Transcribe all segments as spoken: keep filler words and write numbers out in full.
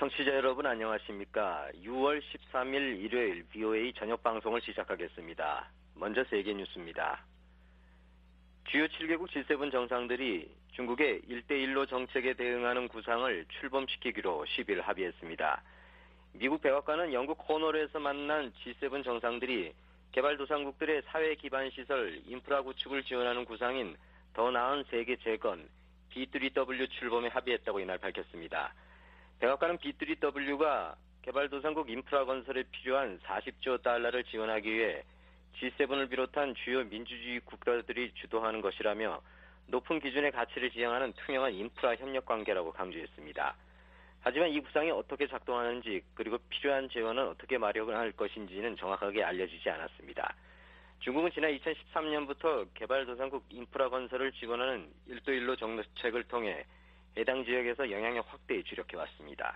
청취자 여러분 안녕하십니까? 유월 십삼일 일요일 비오에이 저녁 방송을 시작하겠습니다. 먼저 세계 뉴스입니다. 주요 칠 개국 지 세븐 정상들이 중국의 일 대일로 정책에 대응하는 구상을 출범시키기로 십일 합의했습니다. 미국 백악관은 영국 코너르에서 만난 지 세븐 정상들이 개발도상국들의 사회 기반 시설, 인프라 구축을 지원하는 구상인 더 나은 세계 재건, 비 쓰리 더블유 출범에 합의했다고 이날 밝혔습니다. 백악관은 비 쓰리 더블유가 개발도상국 인프라 건설에 필요한 사십조 달러를 지원하기 위해 지 세븐을 비롯한 주요 민주주의 국가들이 주도하는 것이라며 높은 기준의 가치를 지향하는 투명한 인프라 협력 관계라고 강조했습니다. 하지만 이 구상이 어떻게 작동하는지 그리고 필요한 재원은 어떻게 마련할 것인지는 정확하게 알려지지 않았습니다. 중국은 지난 이천십삼년부터 개발도상국 인프라 건설을 지원하는 일 대일로 정책을 통해 해당 지역에서 영향력 확대에 주력해왔습니다.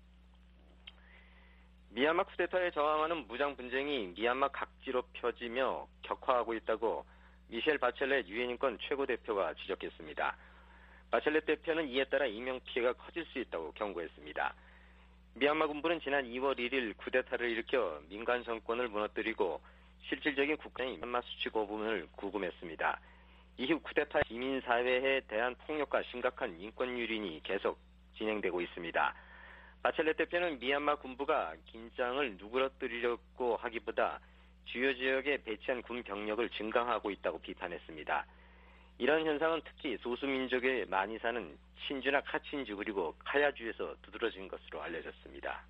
미얀마 쿠데타에 저항하는 무장 분쟁이 미얀마 각지로 펴지며 격화하고 있다고 미셸 바첼렛 유엔 인권 최고대표가 지적했습니다. 바첼렛 대표는 이에 따라 인명피해가 커질 수 있다고 경고했습니다. 미얀마 군부는 지난 이월 일일 쿠데타를 일으켜 민간 정권을 무너뜨리고 실질적인 국가의 미얀마 수치 거부문을 구금했습니다. 이후 쿠데타 시민사회에 대한 폭력과 심각한 인권 유린이 계속 진행되고 있습니다. 바첼렛 대표는 미얀마 군부가 긴장을 누그러뜨리려고 하기보다 주요 지역에 배치한 군 병력을 증강하고 있다고 비판했습니다. 이런 현상은 특히 소수민족에 많이 사는 친주나 카친주 그리고 카야주에서 두드러진 것으로 알려졌습니다.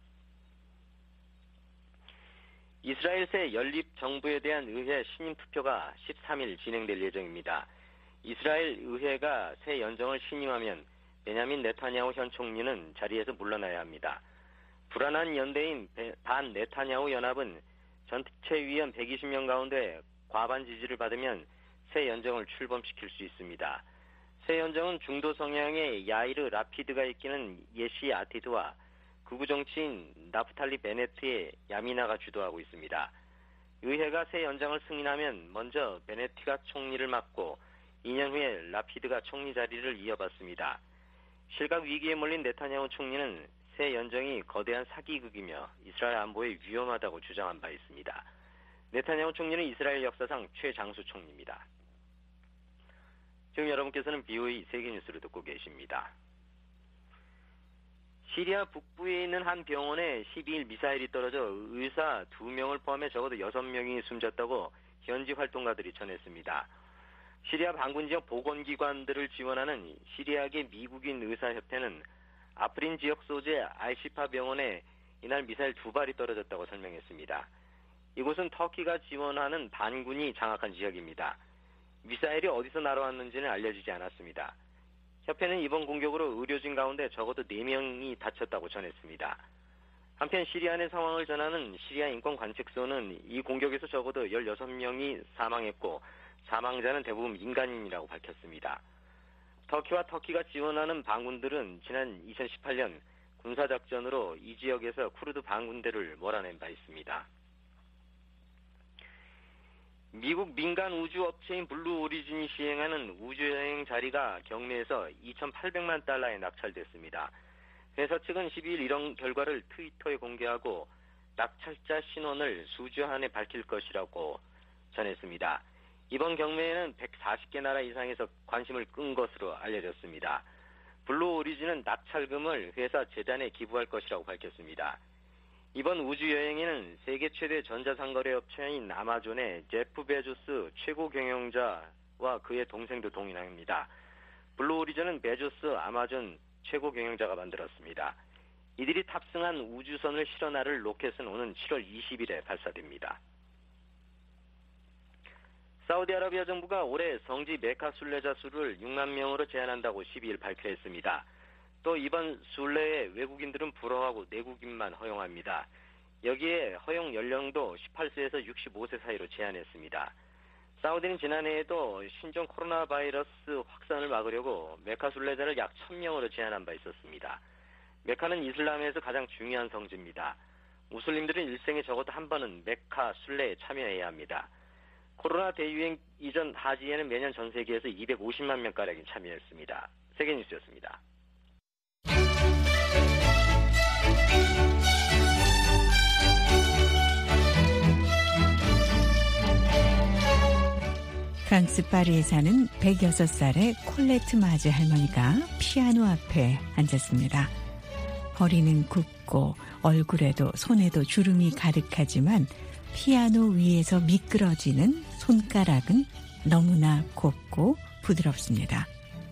이스라엘 새 연립 정부에 대한 의회 신임 투표가 십삼일 진행될 예정입니다. 이스라엘 의회가 새 연정을 신임하면 베냐민 네타냐후 현 총리는 자리에서 물러나야 합니다. 불안한 연대인 반 네타냐후 연합은 전체 위원 백이십명 가운데 과반 지지를 받으면 새 연정을 출범시킬 수 있습니다. 새 연정은 중도 성향의 야이르 라피드가 이끄는 예시 아티드와 극우 정치인 나프탈리 베네트의 야미나가 주도하고 있습니다. 의회가 새 연정을 승인하면 먼저 베네트가 총리를 맡고 이 년 후에 라피드가 총리 자리를 이어받습니다. 실각 위기에 몰린 네타냐후 총리는 새 연정이 거대한 사기극이며 이스라엘 안보에 위험하다고 주장한 바 있습니다. 네타냐후 총리는 이스라엘 역사상 최장수 총리입니다. 지금 여러분께서는 비오에이 세계뉴스를 듣고 계십니다. 시리아 북부에 있는 한 병원에 십이일 미사일이 떨어져 의사 두 명을 포함해 적어도 여섯 명이 숨졌다고 현지 활동가들이 전했습니다. 시리아 반군 지역 보건기관들을 지원하는 시리아계 미국인 의사협회는 아프린 지역 소재 알시파 병원에 이날 미사일 두 발이 떨어졌다고 설명했습니다. 이곳은 터키가 지원하는 반군이 장악한 지역입니다. 미사일이 어디서 날아왔는지는 알려지지 않았습니다. 협회는 이번 공격으로 의료진 가운데 적어도 네 명이 다쳤다고 전했습니다. 한편 시리아 내 상황을 전하는 시리아 인권관측소는 이 공격에서 적어도 열여섯 명이 사망했고 사망자는 대부분 민간인이라고 밝혔습니다. 터키와 터키가 지원하는 반군들은 지난 이천십팔년 군사작전으로 이 지역에서 쿠르드 반군대를 몰아낸 바 있습니다. 미국 민간 우주업체인 블루 오리진이 시행하는 우주여행 자리가 경매에서 이천팔백만 달러에 낙찰됐습니다. 회사 측은 십이일 이런 결과를 트위터에 공개하고 낙찰자 신원을 수주 안에 밝힐 것이라고 전했습니다. 이번 경매에는 백사십개 나라 이상에서 관심을 끈 것으로 알려졌습니다. 블루 오리진은 낙찰금을 회사 재단에 기부할 것이라고 밝혔습니다. 이번 우주여행에는 세계 최대 전자상거래 업체인 아마존의 제프 베조스 최고 경영자와 그의 동생도 동행합니다. 블루 오리진은 베조스 아마존 최고 경영자가 만들었습니다. 이들이 탑승한 우주선을 실어 나를 로켓은 오는 칠월 이십일에 발사됩니다. 사우디아라비아 정부가 올해 성지 메카 순례자 수를 육만 명으로 제한한다고 십이일 발표했습니다. 또 이번 순례에 외국인들은 불허하고 내국인만 허용합니다. 여기에 허용 연령도 십팔세에서 육십오세 사이로 제한했습니다. 사우디는 지난해에도 신종 코로나 바이러스 확산을 막으려고 메카 순례자를 약 천 명으로 제한한 바 있었습니다. 메카는 이슬람에서 가장 중요한 성지입니다. 무슬림들은 일생에 적어도 한 번은 메카 순례에 참여해야 합니다. 코로나 대유행 이전 하지에는 매년 전 세계에서 이백오십만 명가량이 참여했습니다. 세계뉴스였습니다. 프랑스 파리에 사는 백여섯 살의 콜레트 마즈 할머니가 피아노 앞에 앉았습니다. 허리는 굽고 얼굴에도 손에도 주름이 가득하지만 피아노 위에서 미끄러지는 손가락은 너무나 곱고 부드럽습니다.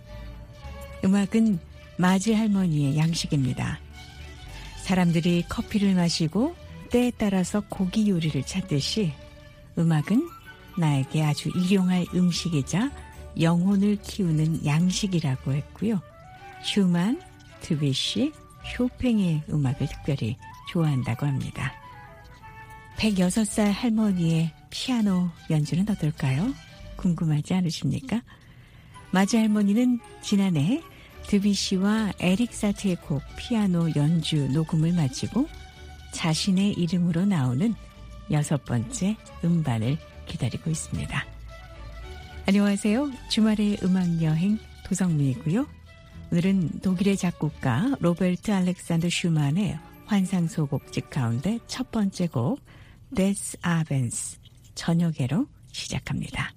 음악은 마즈 할머니의 양식입니다. 사람들이 커피를 마시고 때에 따라서 고기 요리를 찾듯이 음악은 나에게 아주 일용할 음식이자 영혼을 키우는 양식이라고 했고요. 슈만, 드뷔시, 쇼팽의 음악을 특별히 좋아한다고 합니다. 백여섯 살 할머니의 피아노 연주는 어떨까요? 궁금하지 않으십니까? 마즈 할머니는 지난해 드뷔시와 에릭 사티의 곡 피아노 연주 녹음을 마치고 자신의 이름으로 나오는 여섯 번째 음반을 기다리고 있습니다. 안녕하세요. 주말의 음악여행 도성민이고요. 오늘은 독일의 작곡가 로베르트 알렉산더 슈만의 환상소곡집 가운데 첫 번째 곡 Des Abends, 저녁에로 시작합니다.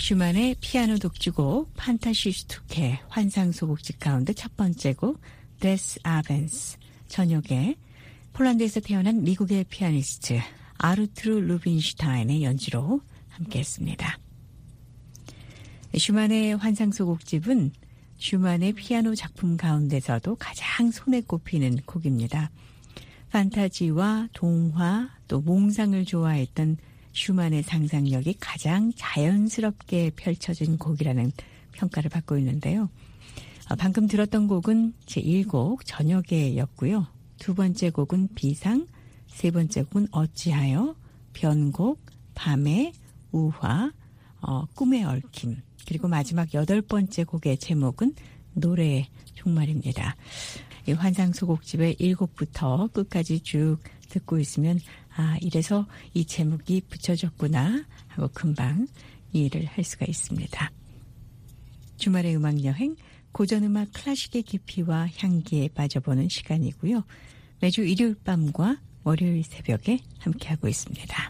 슈만의 피아노 독주곡 판타시스투케 환상소곡집 가운데 첫 번째 곡 데스 아벤스 저녁에 폴란드에서 태어난 미국의 피아니스트 아르투르 루빈슈타인의 연주로 함께했습니다. 슈만의 환상소곡집은 슈만의 피아노 작품 가운데서도 가장 손에 꼽히는 곡입니다. 판타지와 동화 또 몽상을 좋아했던 슈만의 상상력이 가장 자연스럽게 펼쳐진 곡이라는 평가를 받고 있는데요. 방금 들었던 곡은 제일 곡 저녁에였고요. 두 번째 곡은 비상, 세 번째 곡은 어찌하여, 변곡, 밤의 우화, 어, 꿈의 얽힘, 그리고 마지막 여덟 번째 곡의 제목은 노래의 종말입니다. 이 환상소곡집의 일 곡부터 끝까지 쭉 듣고 있으면 아 이래서 이 제목이 붙여졌구나 하고 금방 이해를 할 수가 있습니다. 주말의 음악여행 고전음악 클래식의 깊이와 향기에 빠져보는 시간이고요. 매주 일요일 밤과 월요일 새벽에 함께하고 있습니다.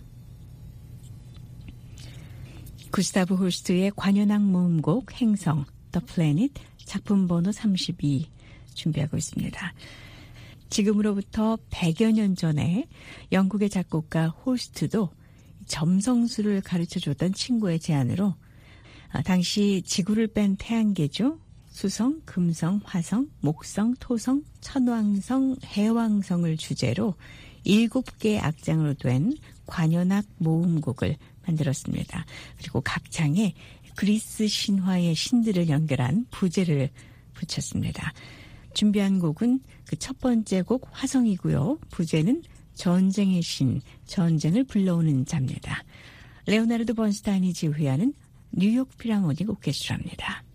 구스타브 홀스트의 관현악 모음곡 행성 The Planet 작품 번호 삼십이 준비하고 있습니다. 지금으로부터 백여 년 전에 영국의 작곡가 홀스트도 점성술을 가르쳐줬던 친구의 제안으로 당시 지구를 뺀 태양계죠. 수성, 금성, 화성, 목성, 토성, 천왕성, 해왕성을 주제로 일곱 개의 악장으로 된 관현악 모음곡을 만들었습니다. 그리고 각 장에 그리스 신화의 신들을 연결한 부제를 붙였습니다. 준비한 곡은 그 첫 번째 곡 화성이고요. 부제는 전쟁의 신, 전쟁을 불러오는 자입니다. 레오나르도 번스타인이 지휘하는 뉴욕 필하모닉 오케스트라입니다.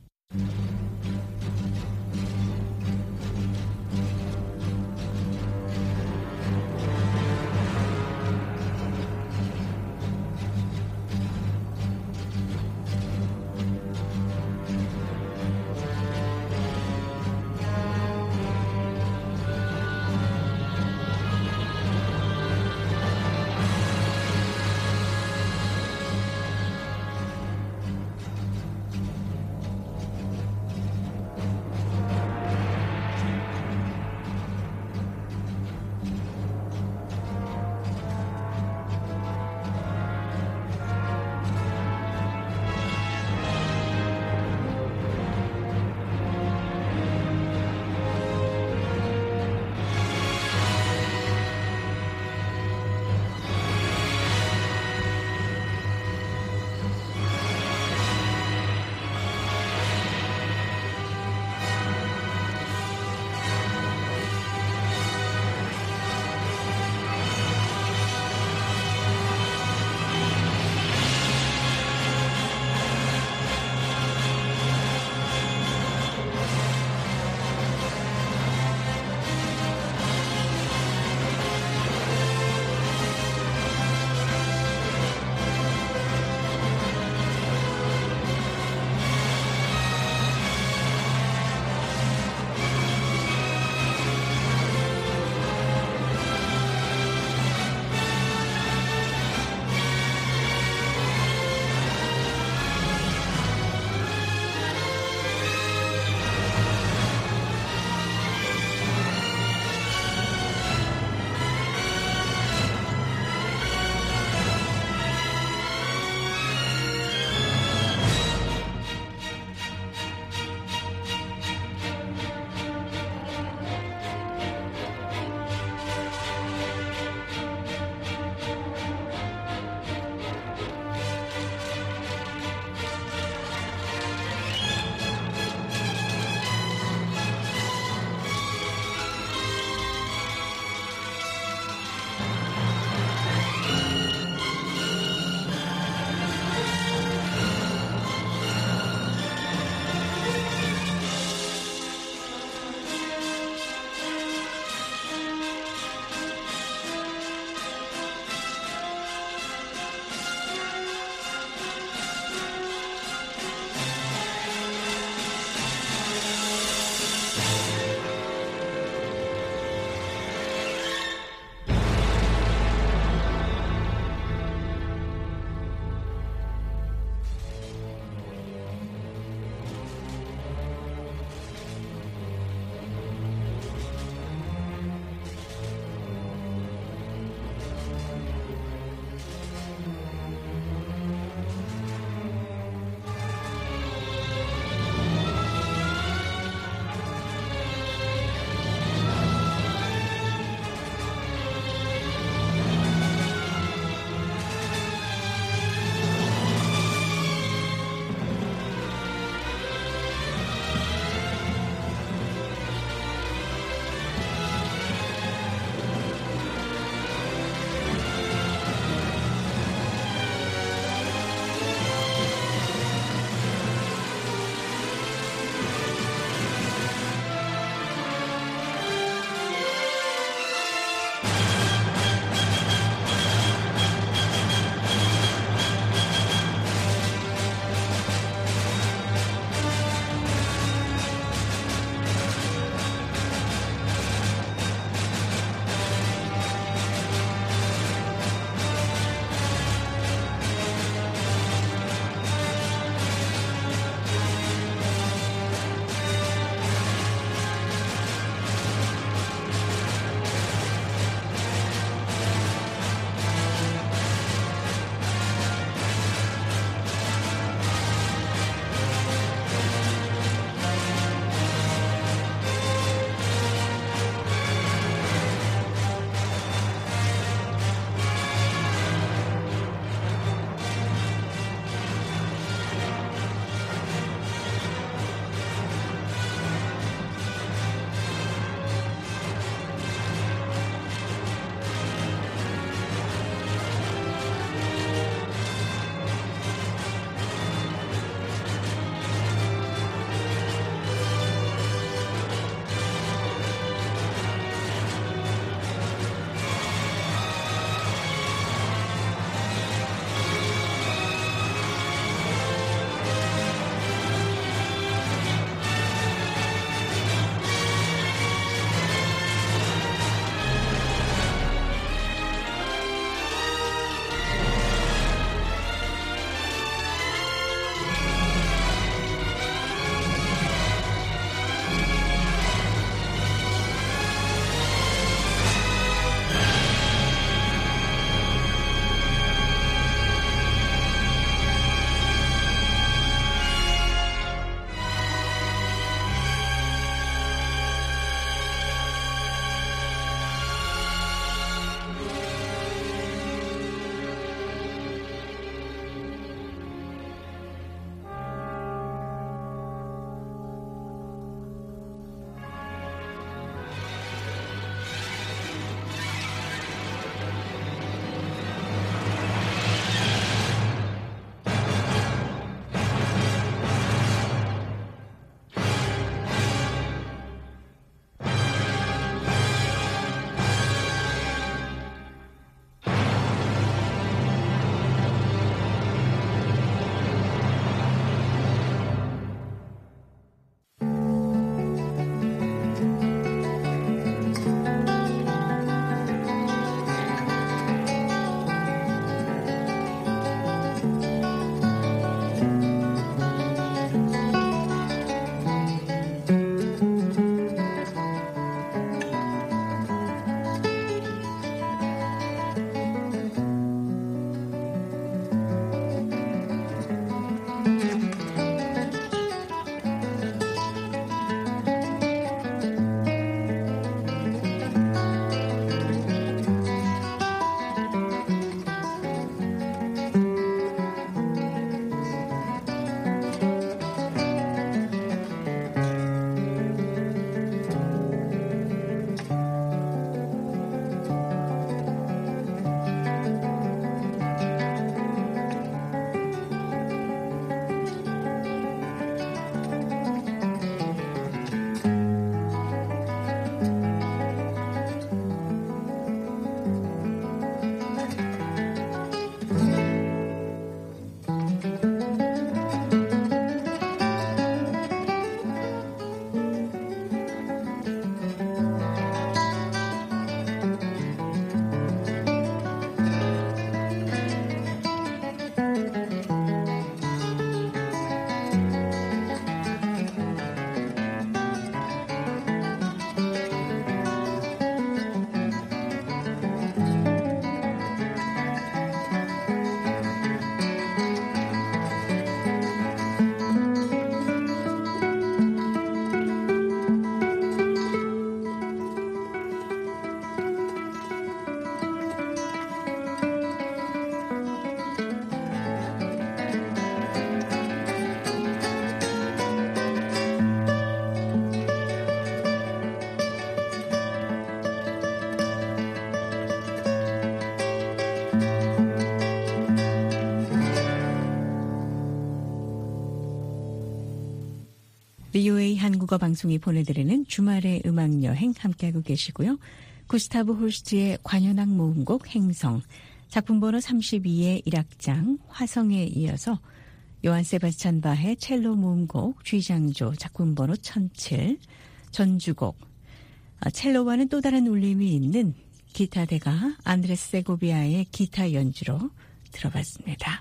브이오에이 한국어 방송이 보내드리는 주말의 음악여행 함께하고 계시고요. 구스타브 홀스트의 관현악 모음곡 행성, 작품번호 삼십이의 일 악장 화성에 이어서 요한 세바스찬 바의 첼로 모음곡 쥐장조 작품번호 천칠, 전주곡, 첼로와는 또 다른 울림이 있는 기타 대가 안드레스 세고비아의 기타 연주로 들어봤습니다.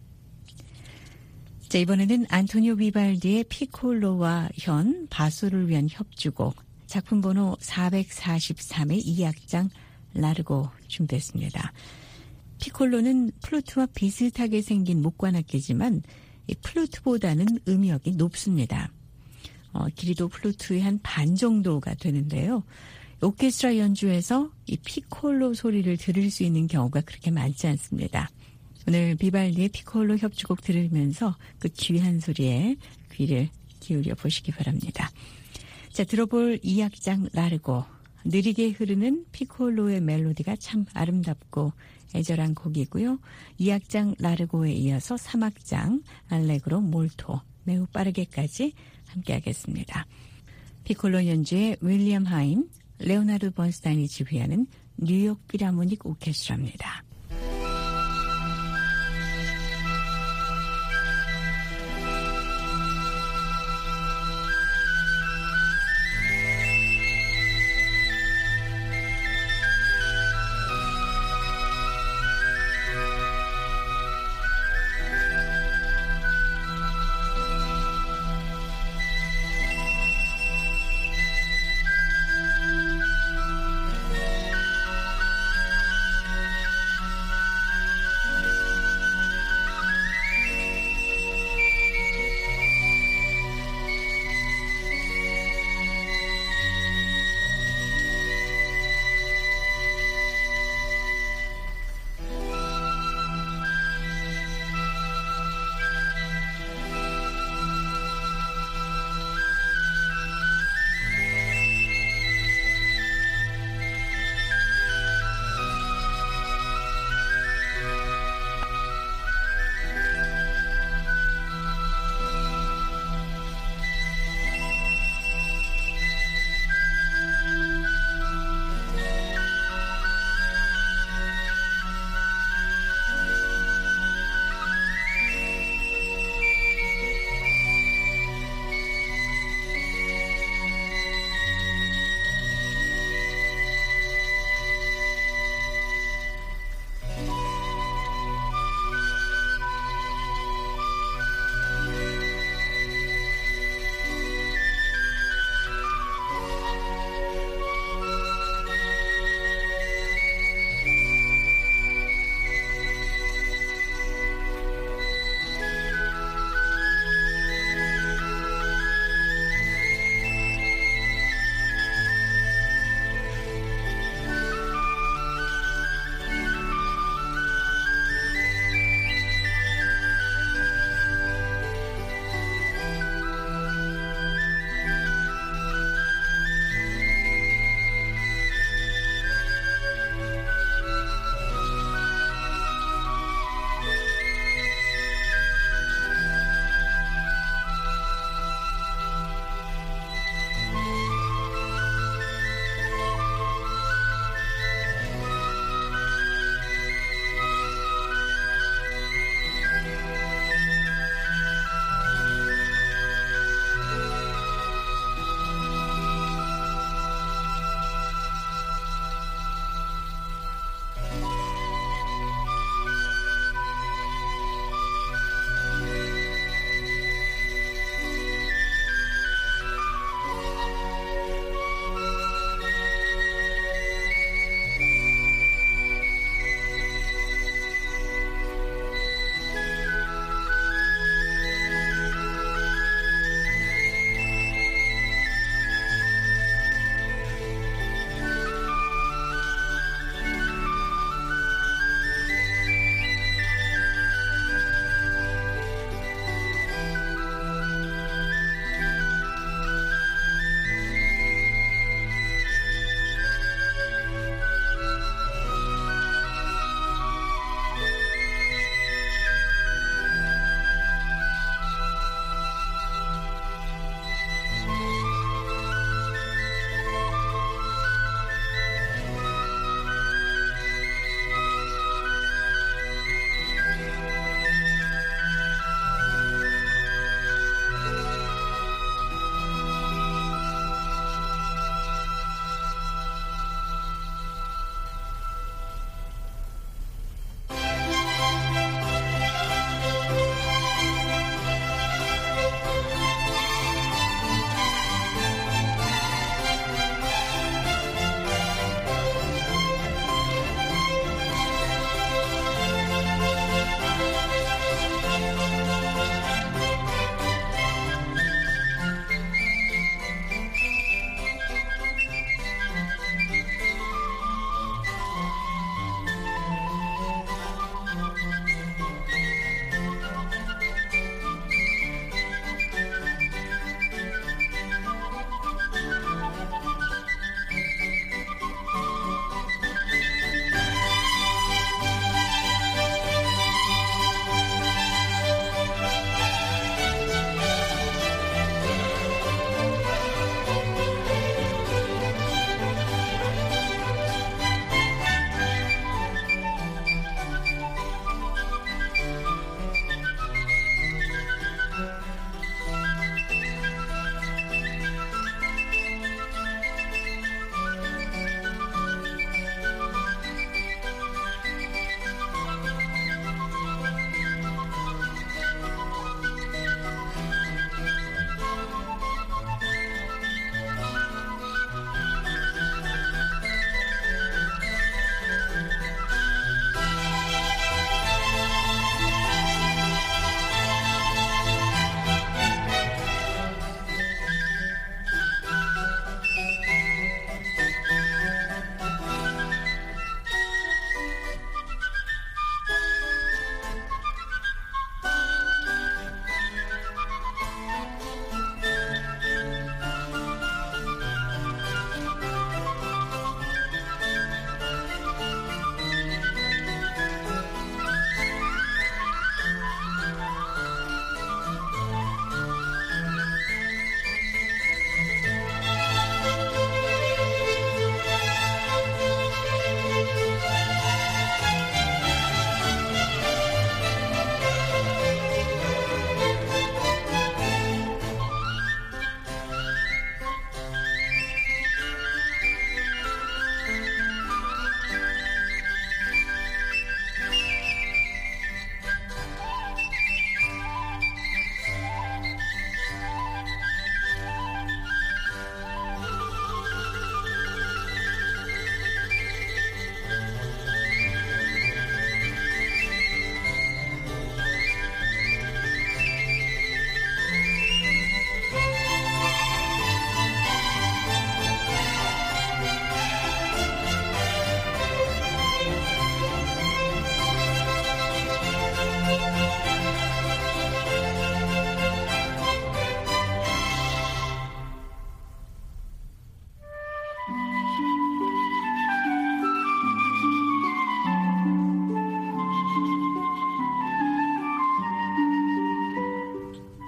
자, 이번에는 안토니오 비발디의 피콜로와 현, 바소를 위한 협주곡 작품번호 사백사십삼의 이 악장 라르고 준비했습니다. 피콜로는 플루트와 비슷하게 생긴 목관악기지만 이 플루트보다는 음역이 높습니다. 어, 길이도 플루트의 한 반 정도가 되는데요. 오케스트라 연주에서 이 피콜로 소리를 들을 수 있는 경우가 그렇게 많지 않습니다. 오늘 비발디의 피콜로 협주곡 들으면서 그 귀한 소리에 귀를 기울여 보시기 바랍니다. 자, 들어볼 이 악장 라르고, 느리게 흐르는 피콜로의 멜로디가 참 아름답고 애절한 곡이고요. 이 악장 라르고에 이어서 삼 악장 알레그로 몰토, 매우 빠르게까지 함께하겠습니다. 피콜로 연주의 윌리엄 하임, 레오나르도 번스타인이 지휘하는 뉴욕 필하모닉 오케스트라입니다.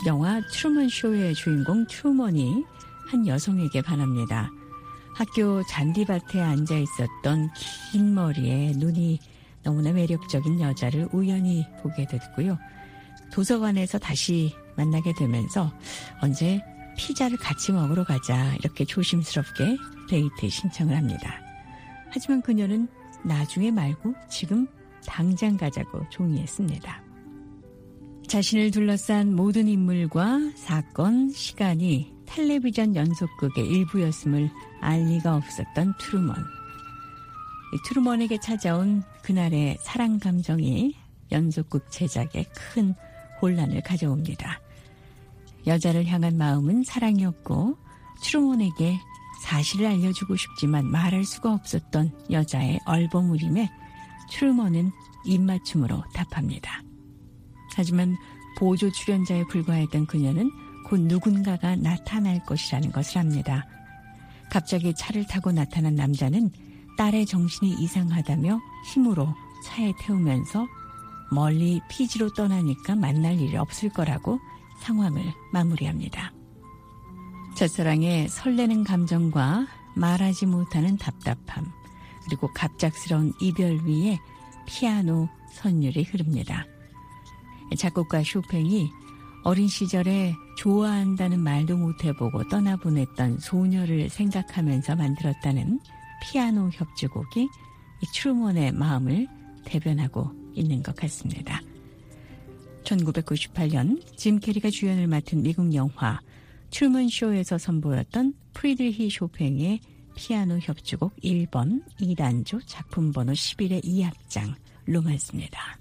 영화 트루먼 쇼의 주인공 트루먼이 한 여성에게 반합니다. 학교 잔디밭에 앉아 있었던 긴 머리에 눈이 너무나 매력적인 여자를 우연히 보게 됐고요. 도서관에서 다시 만나게 되면서 언제 피자를 같이 먹으러 가자 이렇게 조심스럽게 데이트 신청을 합니다. 하지만 그녀는 나중에 말고 지금 당장 가자고 종이했습니다. 자신을 둘러싼 모든 인물과 사건, 시간이 텔레비전 연속극의 일부였음을 알 리가 없었던 트루먼. 트루먼에게 찾아온 그날의 사랑 감정이 연속극 제작에 큰 혼란을 가져옵니다. 여자를 향한 마음은 사랑이었고 트루먼에게 사실을 알려주고 싶지만 말할 수가 없었던 여자의 얼버무림에 트루먼은 입맞춤으로 답합니다. 하지만 보조 출연자에 불과했던 그녀는 곧 누군가가 나타날 것이라는 것을 압니다. 갑자기 차를 타고 나타난 남자는 딸의 정신이 이상하다며 힘으로 차에 태우면서 멀리 피지로 떠나니까 만날 일이 없을 거라고 상황을 마무리합니다. 첫사랑의 설레는 감정과 말하지 못하는 답답함, 그리고 갑작스러운 이별 위에 피아노 선율이 흐릅니다. 작곡가 쇼팽이 어린 시절에 좋아한다는 말도 못해보고 떠나보냈던 소녀를 생각하면서 만들었다는 피아노 협주곡이 이 트루먼의 마음을 대변하고 있는 것 같습니다. 천구백구십팔 년 짐 캐리가 주연을 맡은 미국 영화 트루먼 쇼에서 선보였던 프리드리히 쇼팽의 피아노 협주곡 일 번 이 단조 작품 번호 십일의 이 악장 로만스입니다.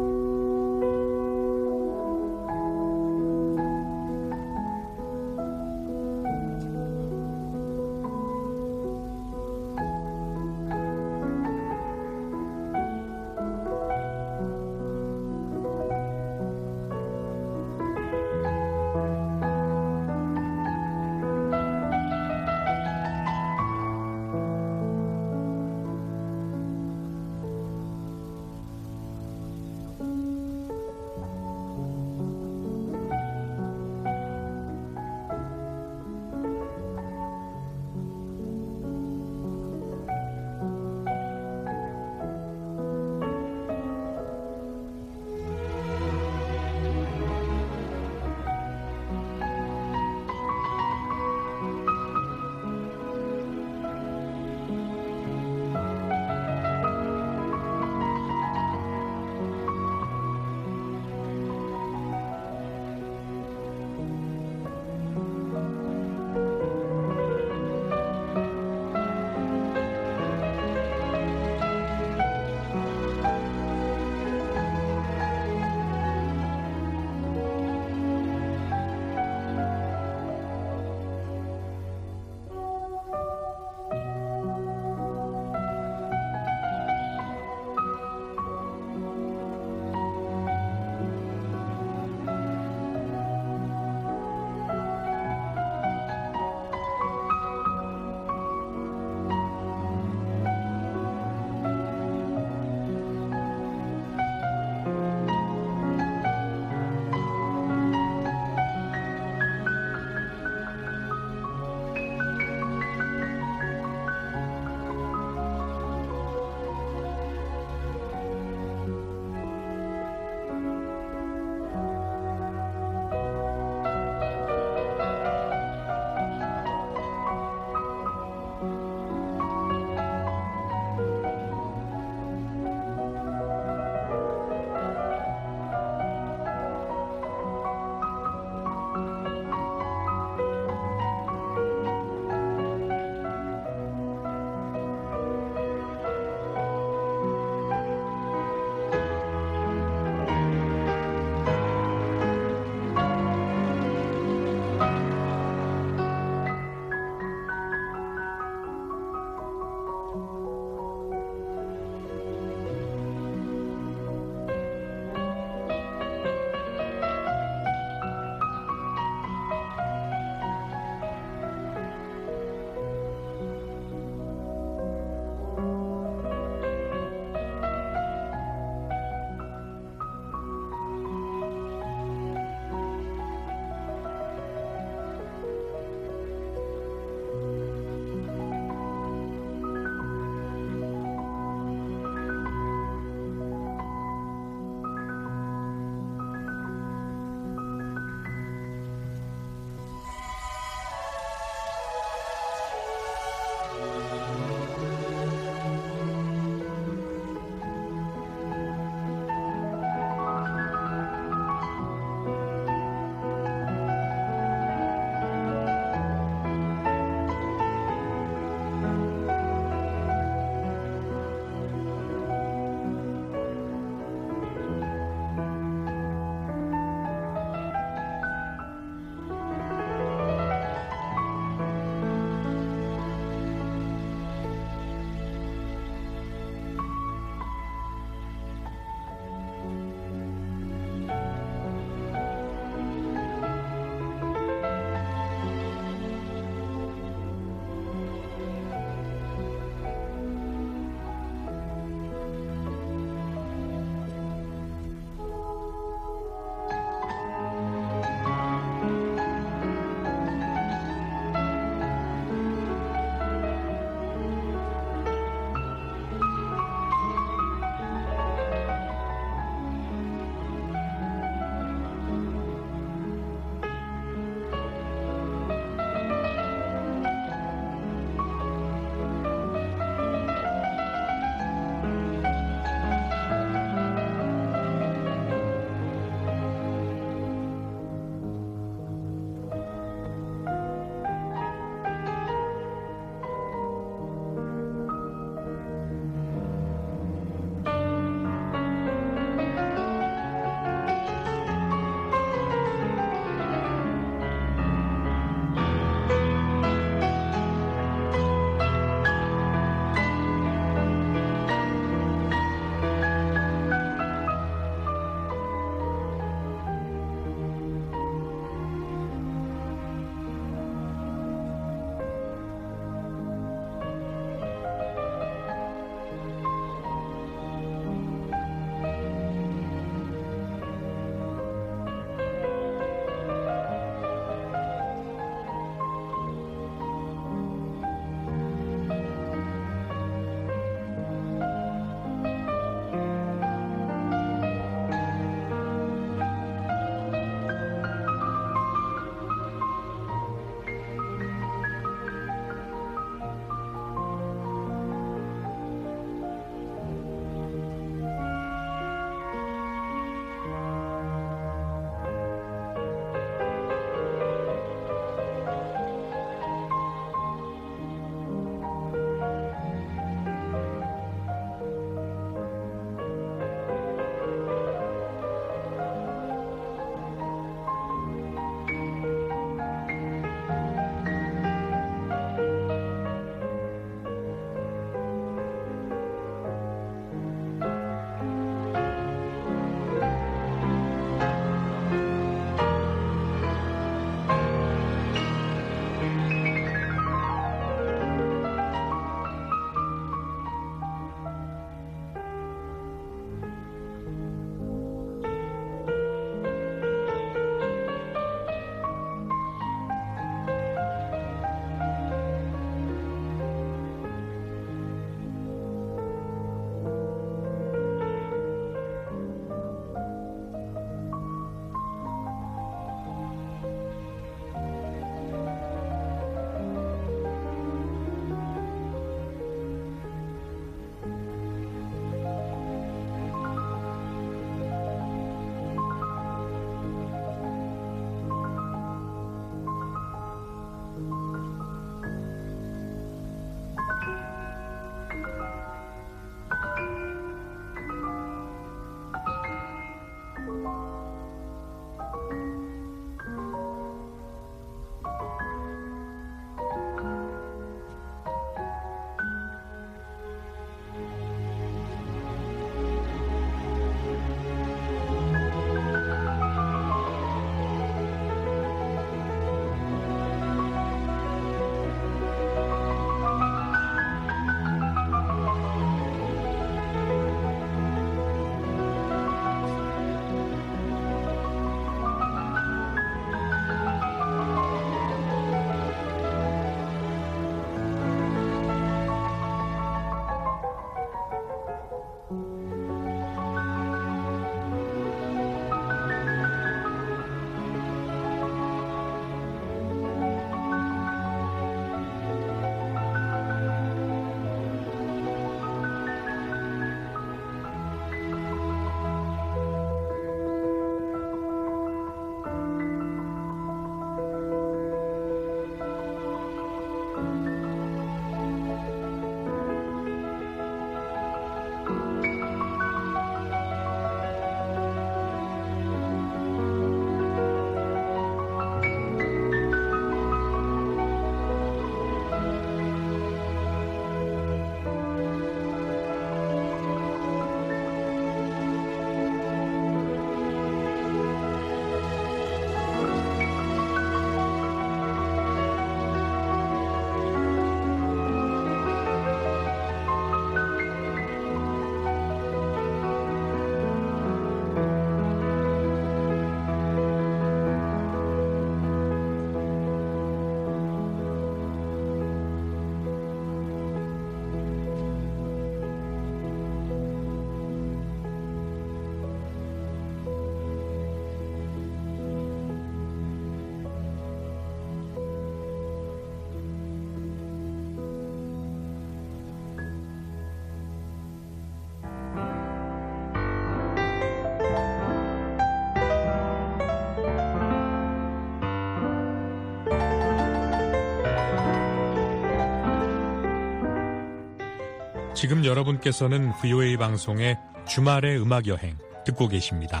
지금 여러분께서는 브이오에이 방송의 주말의 음악여행 듣고 계십니다.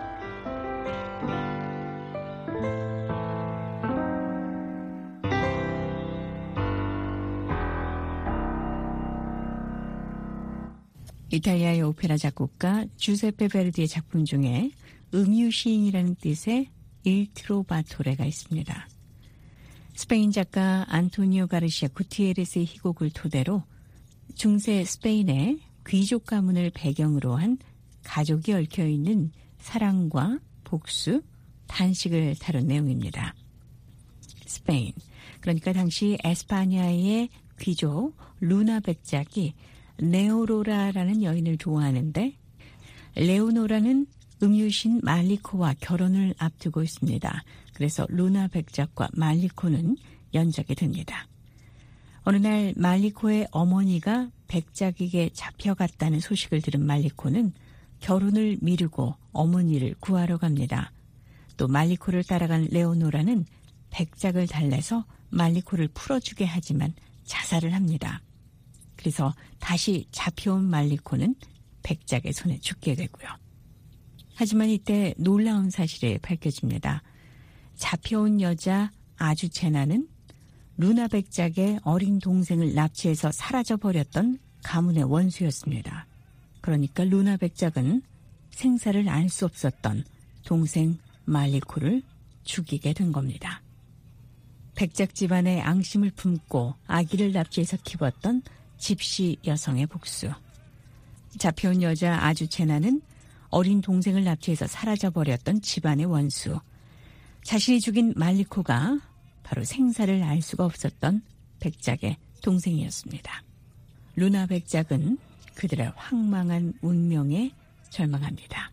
이탈리아의 오페라 작곡가 주세페 베르디의 작품 중에 음유시인이라는 뜻의 일 트로바토레가 있습니다. 스페인 작가 안토니오 가르시아 구티에레스의 희곡을 토대로 중세 스페인의 귀족 가문을 배경으로 한 가족이 얽혀있는 사랑과 복수, 탄식을 다룬 내용입니다. 스페인, 그러니까 당시 에스파냐의 귀족 루나 백작이 네오로라라는 여인을 좋아하는데 레오노라는 음유신 말리코와 결혼을 앞두고 있습니다. 그래서 루나 백작과 말리코는 연작이 됩니다. 어느 날 말리코의 어머니가 백작에게 잡혀갔다는 소식을 들은 말리코는 결혼을 미루고 어머니를 구하러 갑니다. 또 말리코를 따라간 레오노라는 백작을 달래서 말리코를 풀어주게 하지만 자살을 합니다. 그래서 다시 잡혀온 말리코는 백작의 손에 죽게 되고요. 하지만 이때 놀라운 사실이 밝혀집니다. 잡혀온 여자 아주체나는 루나 백작의 어린 동생을 납치해서 사라져버렸던 가문의 원수였습니다. 그러니까 루나 백작은 생사를 알 수 없었던 동생 말리코를 죽이게 된 겁니다. 백작 집안의 앙심을 품고 아기를 납치해서 키웠던 집시 여성의 복수. 잡혀온 여자 아주체나는 어린 동생을 납치해서 사라져버렸던 집안의 원수. 자신이 죽인 말리코가 바로 생사를 알 수가 없었던 백작의 동생이었습니다. 루나 백작은 그들의 황망한 운명에 절망합니다.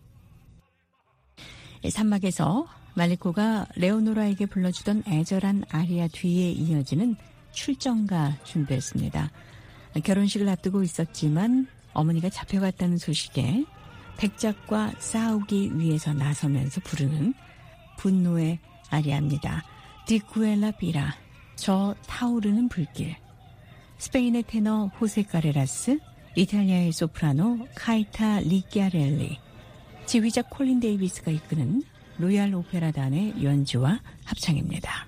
산막에서 말리코가 레오노라에게 불러주던 애절한 아리아 뒤에 이어지는 출정가 준비했습니다. 결혼식을 앞두고 있었지만 어머니가 잡혀갔다는 소식에 백작과 싸우기 위해서 나서면서 부르는 분노의 아리아입니다. 디쿠엘라 비라, 저 타오르는 불길. 스페인의 테너 호세 카레라스, 이탈리아의 소프라노 카이타 리키아렐리, 지휘자 콜린 데이비스가 이끄는 로얄 오페라단의 연주와 합창입니다.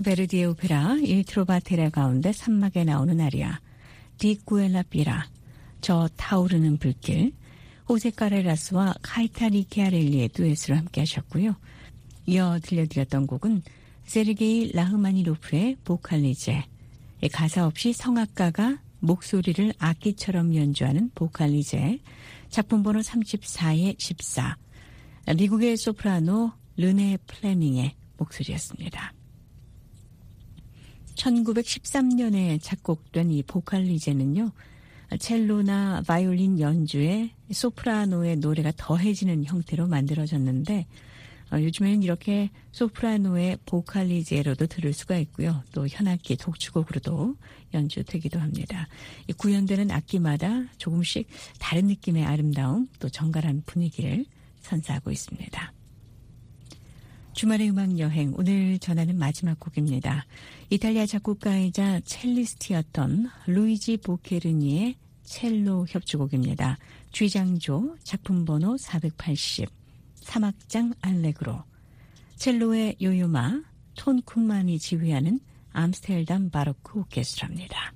베르디의 오페라 일 트로바테레 가운데 산막에 나오는 아리아 디꾸엘라 삐라, 저 타오르는 불길, 호세 카레라스와 카이타리 케아렐리의 듀엣으로 함께 하셨고요. 이어 들려드렸던 곡은 세르게이 라흐마니노프의 보칼리제, 가사 없이 성악가가 목소리를 악기처럼 연주하는 보칼리제, 작품 번호 삼십사의 십사, 미국의 소프라노 르네 플레밍의 목소리였습니다. 천구백십삼 년에 작곡된 이 보칼리제는요, 첼로나 바이올린 연주에 소프라노의 노래가 더해지는 형태로 만들어졌는데, 어, 요즘에는 이렇게 소프라노의 보칼리제로도 들을 수가 있고요. 또 현악기 독주곡으로도 연주되기도 합니다. 이 구현되는 악기마다 조금씩 다른 느낌의 아름다움, 또 정갈한 분위기를 선사하고 있습니다. 주말의 음악 여행, 오늘 전하는 마지막 곡입니다. 이탈리아 작곡가이자 첼리스트였던 루이지 보케르니의 첼로 협주곡입니다. 쥐장조, 작품 번호 사백팔십, 사막장 알레그로, 첼로의 요요마, 톤 쿤만이 지휘하는 암스테르담 바로크 오케스트라입니다.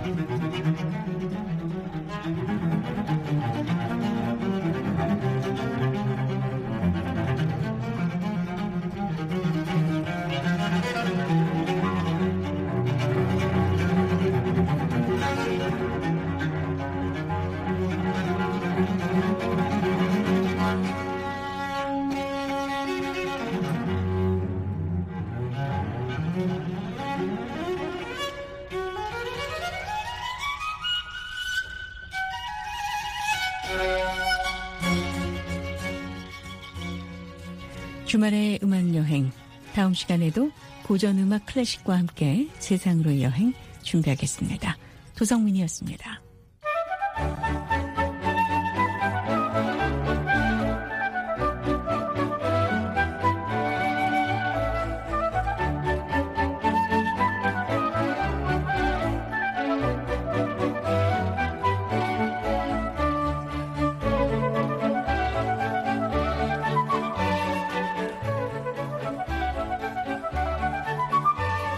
주말의 음악여행, 다음 시간에도 고전음악 클래식과 함께 세상으로의 여행 준비하겠습니다. 도성민이었습니다.